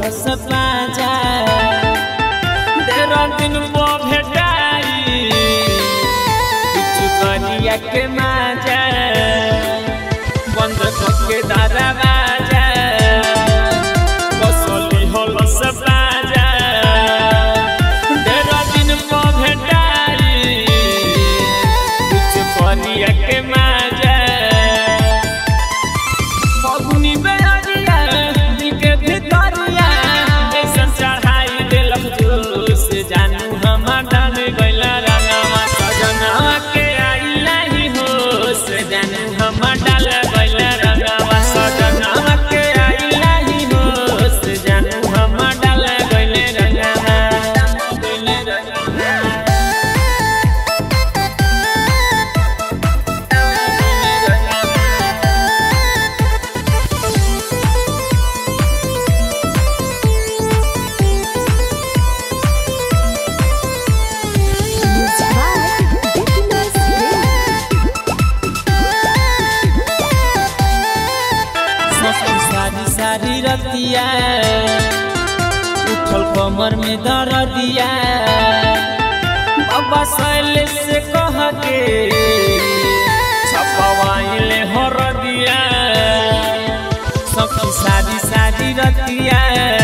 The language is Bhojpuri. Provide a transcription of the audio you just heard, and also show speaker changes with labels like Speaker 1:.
Speaker 1: हलस बाजा तेरा दिन वो भेटाई कुछ करिया के माजा बंद करके दरवाजा बसली हलस बाजा तेरा दिन वो भेटाई कुछ करिया के माजा फगुनी बेरिया दिल के भितरिया ऐसा चढ़ाई दिलक जोश जानू हम डाल गइला रंगवा सजनवा के आई नहीं होश जानू हम डाल गइला रंगवा सजनवा के आई नहीं होश जानू हम डाल गइले रंगवा सारी रतिया उठल कमर में दर्दिया बाबा सैले से कह के छपवाइले हर दिया सखी सारी रतिया